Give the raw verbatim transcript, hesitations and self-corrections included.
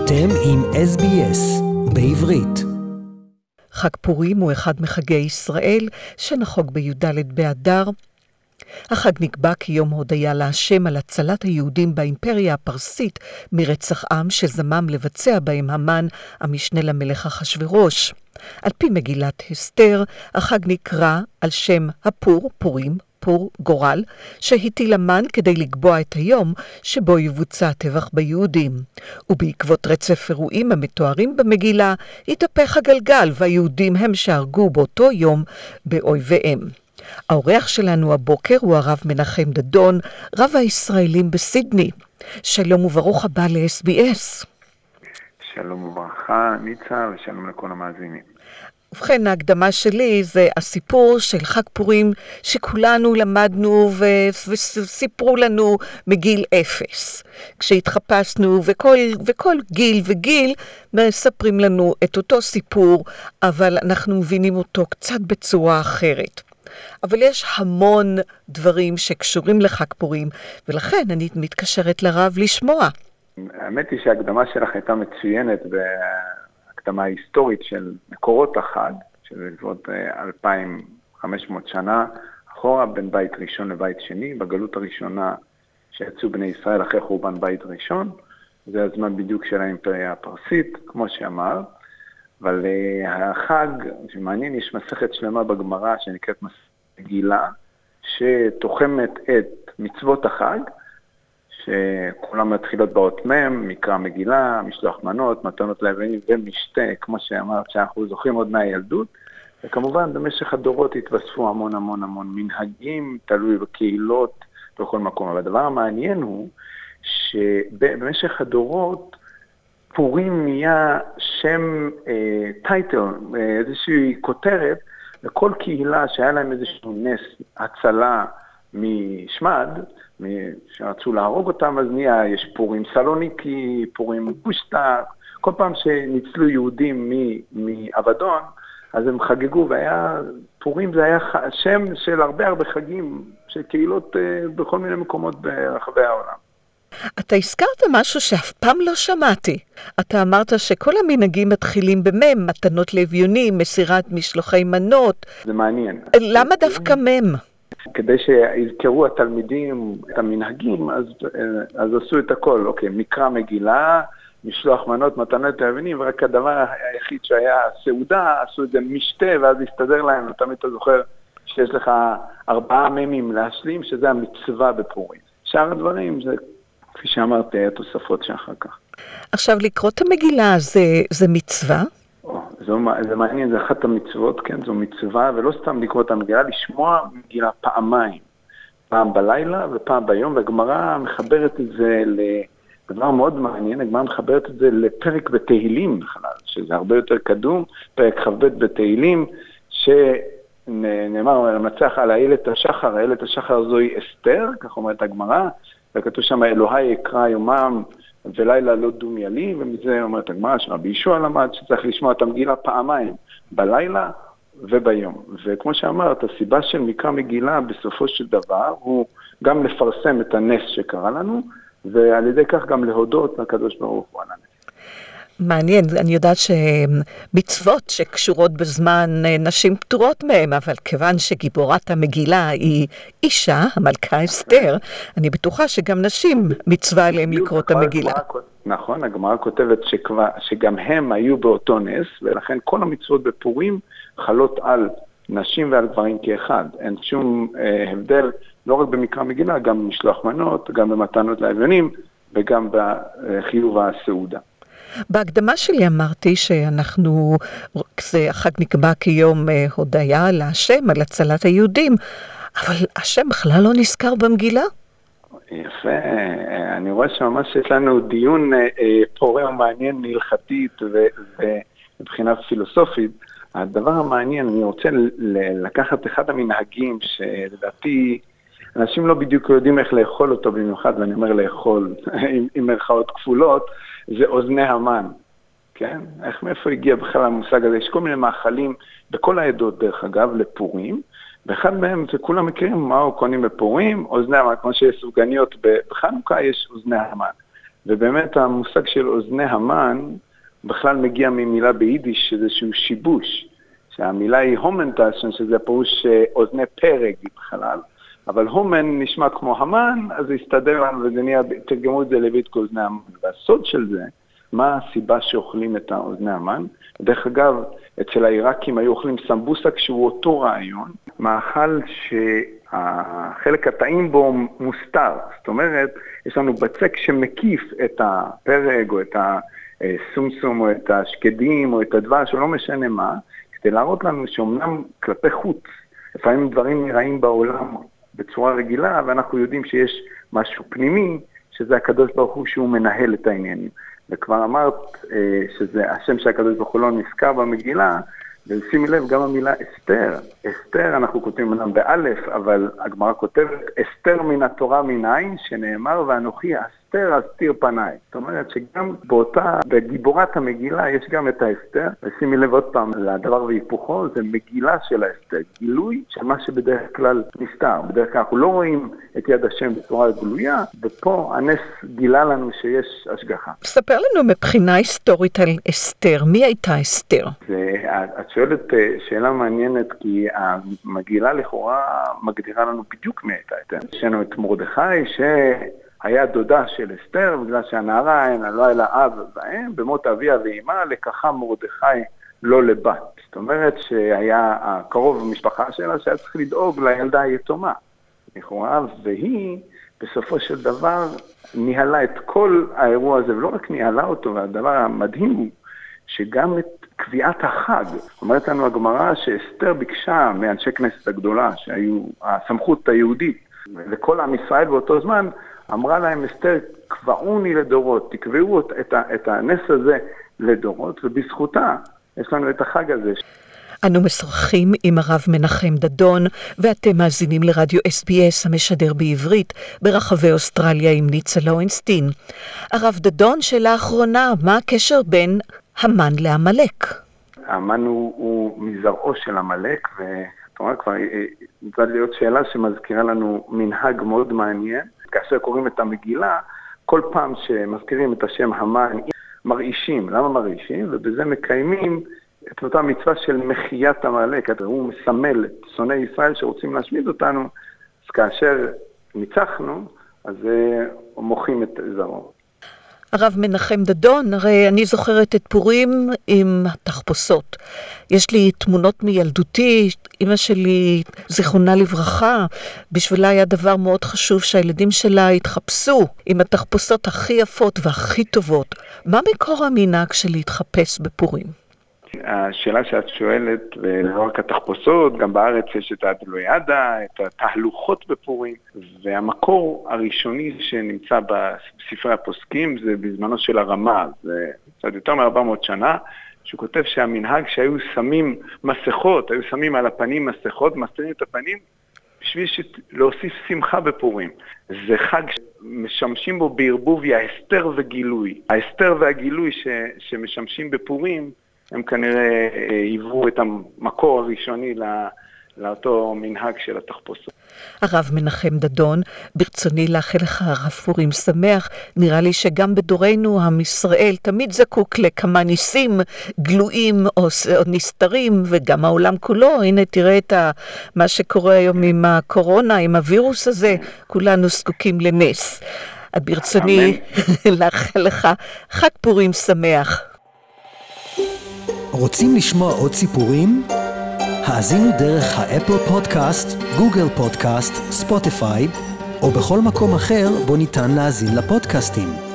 אתם עם אס בי אס בעברית. חג פורים הוא אחד מחגי ישראל שנחוג בי"ד באדר. החג נקבע כיום הודיה להשם על הצלת היהודים באימפריה הפרסית מרצח עם שזמם לבצע בהם המן, המשנה למלך אחשוורוש. על פי מגילת אסתר, החג נקרא על שם הפור, פורים, פור גורל, שהטיל המן כדי לקבוע את היום שבו יבוצע הטבח ביהודים. ובעקבות רצף אירועים המתוארים במגילה, התהפך הגלגל והיהודים הם שהרגו באותו יום באויביהם. האורח שלנו הבוקר הוא הרב מנחם דדון, רב הישראלים בסידני. שלום וברוך הבא ל-אס בי אס. שלום וברכה, ניצה, ושלום לכל המאזינים. ובכן, ההקדמה שלי זה הסיפור של חג פורים שכולנו למדנו ו- וסיפרו לנו מגיל אפס. כשהתחפשנו וכל, וכל גיל וגיל מספרים לנו את אותו סיפור, אבל אנחנו מבינים אותו קצת בצורה אחרת. אבל יש המון דברים שקשורים לחג פורים, ולכן אני מתקשרת לרב לשמוע. האמת היא שההקדמה שלך הייתה מצוינת בהקדמה היסטורית של מקורות החג, של לפחות אלפיים וחמש מאות שנה אחורה, בין בית ראשון לבית שני, בגלות הראשונה שיצאו בני ישראל אחרי חורבן בית ראשון, זה הזמן בדיוק של האימפריה הפרסית, כמו שאמר. אבל uh, החג, שמעניין, יש מסכת שלמה בגמרא שנקראת מסכת מגילה, שתוחמת את מצוות החג, שכולם מתחילות באות מם, מקרא מגילה, משלוח מנות, מתנות ליוונים ומשתה, כמו שאמרת שאנחנו זוכרים עוד מהילדות, וכמובן במשך הדורות התווספו המון המון המון מנהגים, תלוי בקהילות, בכל מקום. אבל הדבר המעניין הוא שבמשך הדורות, פורים נהיה שם אה, טייטל, אה, איזושהי כותרת, לכל קהילה שהיה להם איזשהו נס הצלה משמד, שרצו להרוג אותם, אז נהיה, יש פורים סלוניקי, פורים פושטה, כל פעם שניצלו יהודים מאבדון, אז הם חגגו, והיה, פורים זה היה שם של הרבה הרבה חגים, של קהילות אה, בכל מיני מקומות ברחבי העולם. אתה הזכרת משהו שאף פעם לא שמעתי. אתה אמרת שכל המנהגים מתחילים במם, מתנות לאביונים, מסירת משלוחי מנות. זה מעניין. למה דווקא מם? כדי שיזכרו התלמידים את המנהגים, אז, אז עשו את הכל. אוקיי, מקרא מגילה, משלוח מנות, מתנות לאביונים, ורק הדבר היחיד שהיה סעודה, עשו את זה משתה, ואז הסתדר להם. תמיד אתה זוכר שיש לך ארבעה ממים להשלים, שזה המצווה בפורים. שאר הדברים זה... כפי שאמרת, התוספות שאחר כך. עכשיו, לקרוא את המגילה, זה, זה מצווה? או, זו, זה מעניין, זה אחת המצוות, כן, זו מצווה, ולא סתם לקרוא את המגילה, לשמוע מגילה פעמיים, פעם בלילה ופעם ביום, והגמרא מחברת את זה לדבר מאוד מעניין, הגמרא מחברת את זה לפרק בתהילים בכלל, שזה הרבה יותר קדום, פרק ח"ב בתהילים, שנאמר, נצח על איילת השחר, איילת השחר זוהי אסתר, כך אומרת הגמרא, וכתוב שם, אלוהי יקרא יומם ולילה לא דומיה לי, ומזה אומרת הגמרא שרבי ישוע למד שצריך לשמוע את המגילה פעמיים, בלילה וביום. וכמו שאמרת, הסיבה של מקרא מגילה בסופו של דבר, הוא גם לפרסם את הנס שקרה לנו, ועל ידי כך גם להודות לקדוש ברוך הוא על הנס. מעניין, אני יודעת שמצוות שקשורות בזמן נשים פטורות מהם, אבל כיוון שגיבורת המגילה היא אישה, המלכה אסתר, אני בטוחה שגם נשים מצווה עליהם לקרוא את המגילה. נכון, הגמרא כותבת שגם הם היו באותו נס, ולכן כל המצוות בפורים חלות על נשים ועל גברים כאחד. אין שום הבדל, לא רק במקרא מגילה, גם במשלוח מנות, גם במתנות לאביונים, וגם בחיוב הסעודה. בהקדמה שלי אמרתי שאנחנו, החג נקבע כיום הודיה להשם על הצלת היהודים, אבל השם בכלל לא נזכר במגילה? יפה, אני רואה שממש יש לנו דיון פורה ומעניין הלכתית ומבחינה פילוסופית. הדבר המעניין, אני רוצה לקחת אחד המנהגים שלדעתי אנשים לא בדיוק יודעים איך לאכול אותו במיוחד, ואני אומר לאכול עם, עם מרכאות כפולות, זה אוזני המן, כן? איך מאיפה הגיע בכלל המושג הזה? יש כל מיני מאכלים בכל העדות דרך אגב לפורים, ואחד מהם זה כולם מכירים מהו קונים בפורים, אוזני המן, כמו שיש סופגניות בחנוכה יש אוזני המן. ובאמת המושג של אוזני המן בכלל מגיע ממילה ביידיש, שזה שהוא שיבוש, שהמילה היא הומנטשן, שזה פירוש אוזני פרק בכלל, אבל הומן נשמע כמו המן, אז זה הסתדר לנו וזה נהיה, תרגמו את זה לבית כאוזני המן. והסוד של זה, מה הסיבה שאוכלים את האוזני המן? דרך אגב, אצל העיראקים היו אוכלים סמבוסה כשהוא אותו רעיון, מאכל שהחלק הטעים בו מוסתר. זאת אומרת, יש לנו בצק שמקיף את הפרק או את הסומסום או את השקדים או את הדבש, או לא משנה מה, כדי להראות לנו שאומנם כלפי חוץ, לפעמים דברים נראים בעולם בצורה רגילה, ואנחנו יודעים שיש משהו פנימי, שזה הקדוש ברוך הוא שהוא מנהל את העניינים. וכבר אמרת שזה השם שהקדוש ברוך הוא לא נזכר במגילה, ושימי לב גם המילה אסתר. אסתר אנחנו כותבים אמנם באלף, אבל הגמרא כותבת אסתר מן התורה מניין, שנאמר ואנוכי אסתר אסתיר פניי. זאת אומרת שגם באותה, בגיבורת המגילה יש גם את האסתר, ושימי לב עוד פעם לדבר והיפוכו, זה מגילה של האסתר, גילוי של מה שבדרך כלל נסתר. בדרך כלל אנחנו לא רואים את יד השם בצורה גלויה, ופה הנס גילה לנו שיש השגחה. ספר לנו מבחינה היסטורית על אסתר, מי הייתה אסתר? זה, את שואלת שאלה מעניינת, כי המגילה לכאורה מגדירה לנו בדיוק מי הייתה. יש לנו את מרדכי שהיה דודה של אסתר, בגלל שהנערה לא היה לה אב ואם, במות אביה ואימה לקחה מרדכי לא לבת. זאת אומרת שהיה הקרוב במשפחה שלה שהיה צריך לדאוג לילדה היתומה. לכאורה, והיא בסופו של דבר ניהלה את כל האירוע הזה, ולא רק ניהלה אותו, והדבר המדהים הוא שגם את קביעת החג, אומרת לנו הגמרא שאסתר ביקשה מאנשי כנסת הגדולה, שהיו הסמכות היהודית, וכל עם ישראל באותו זמן, אמרה להם אסתר, קבעוני לדורות, תקבעו את, את הנס הזה לדורות, ובזכותה יש לנו את החג הזה. אנו משוחחים עם הרב מנחם דדון, ואתם מאזינים לרדיו אס בי אס המשדר בעברית ברחבי אוסטרליה עם ניצה לוינסטין. הרב דדון, שאלה האחרונה, מה הקשר בין המן לעמלק? המן הוא, הוא מזרעו של עמלק, ואתה אומר כבר, נצטרך להיות שאלה שמזכירה לנו מנהג מאוד מעניין. כאשר קוראים את המגילה, כל פעם שמזכירים את השם המן, מרעישים. למה מרעישים? ובזה מקיימים את אותה מצווה של מחיית עמלק. הוא מסמל את שונאי ישראל שרוצים להשמיד אותנו, אז כאשר ניצחנו, אז מוחים את זרעו. הרב מנחם דדון, הרי אני זוכרת את פורים עם תחפושות. יש לי תמונות מילדותי, אמא שלי זיכרונה לברכה, בשבילה היה דבר מאוד חשוב שהילדים שלה התחפשו עם התחפושות הכי יפות והכי טובות. מה מקור המנהג של להתחפש בפורים? השאלה שאת שואלת, ולא רק התחפושות, גם בארץ יש את הדלוידה, את התהלוכות בפורים, והמקור הראשוני שנמצא בספרי הפוסקים זה בזמנו של הרמ"א, זה קצת יותר מ-ארבע מאות שנה, שהוא כותב שהמנהג שהיו שמים מסכות, היו שמים על הפנים מסכות, מסתירים את הפנים, בשביל להוסיף שמחה בפורים. זה חג שמשמשים בו בערבוביה האסתר וגילוי. האסתר והגילוי ש, שמשמשים בפורים, הם כנראה היוו את המקור הראשוני לאותו מנהג של התחפושות. הרב מנחם דדון, ברצוני לאחל לך הרב פורים שמח. נראה לי שגם בדורנו עם ישראל תמיד זקוק לכמה ניסים גלויים או, או נסתרים, וגם העולם כולו. הנה תראה את ה, מה שקורה היום עם הקורונה, עם הווירוס הזה, כולנו זקוקים לנס. ברצוני לאחל לך חג פורים שמח. רוצים לשמוע עוד סיפורים? האזינו דרך האפל פודקאסט, גוגל פודקאסט, ספוטיפיי, או בכל מקום אחר בו ניתן להאזין לפודקאסטים.